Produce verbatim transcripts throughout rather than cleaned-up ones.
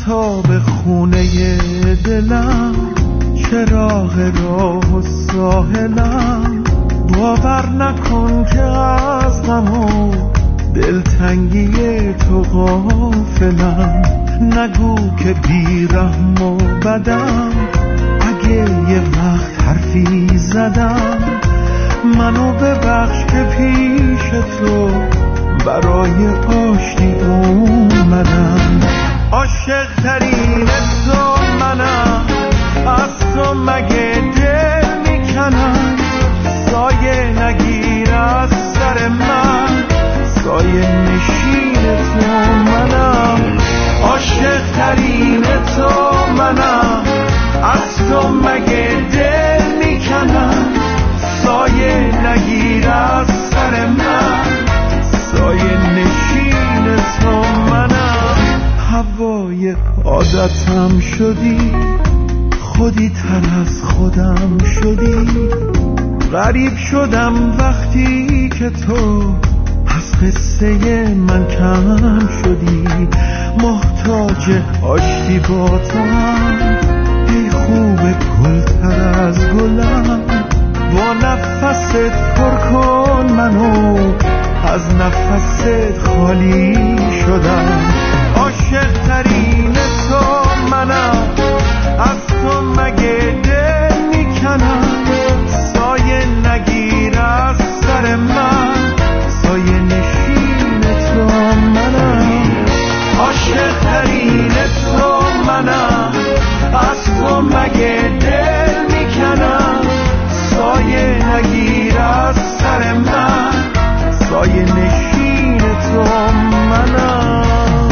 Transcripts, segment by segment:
تا به خونه دلم، چراغ راه و ساحلم. باور نکن که از غم و دلتنگی تو غافلم. نگو که بی‌رحم و بدم، اگه یه وقت حرفی زدم. منو ببخش که پیش تو برای آشتی اومدم. عاشق ترین تو منم، از تو مگه دل میکنم. سایه نگیر از سر من، سایه نشین تو منم. عاشق ترین تو منم، از تو مگه دل میکنم. سایه نگیر از سر من، سایه نشین تو منم. هوای عادتم شدی، خودی تر از خودم شدی. غریب شدم وقتی که تو از قصه من کم شدی. محتاج آشتی با تو هم، ای خوب گلتر از گلم. با نفست پر کن منو، از نفست خالی شدم. عاشق ترین تو منم، از تو مگه دل میکنم. سایه نگیر از سر من، سایه نشین تو منم. عاشق ترین تو منم، از تو مگه دل میکنم. سایه نگیر از سر من، سایه نشین تو منم.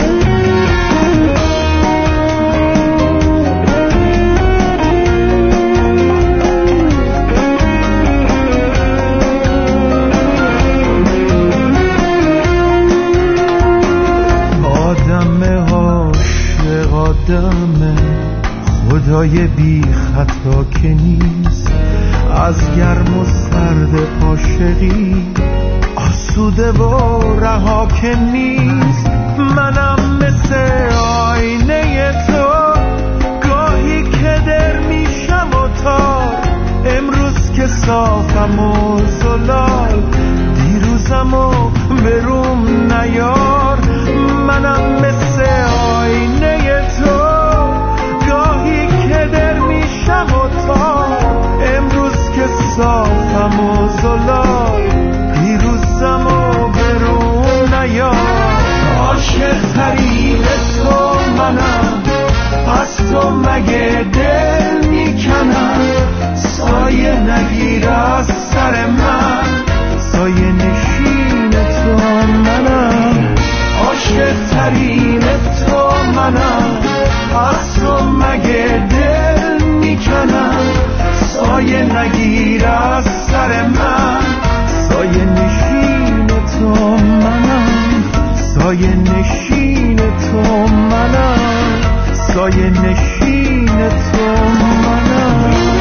آدم عاشق آدم، خدای بی خطا که نیست. از گرم و سرد عاشقی آسوده و رها که نیست. منم مثل آینه تو، گاهی که در میشم و تار. امروز که صافم و زلال، دیروزم و بروم نیار. منم مثل آینه تو، گاهی که در میشم و تار. امروز که صافم و زلال، دیروزم و برون نیار. عاشق ترین تو منم، از تو مگه دل میکنم. سایه نگیر از سر من، سایه نشین تو منم. عاشق ترین تو منم، از تو مگه دل میکنم. سایه نگیر از سر من، سایه نشین تو منم. سایه نشین تو منم، سایه نشین تو منم.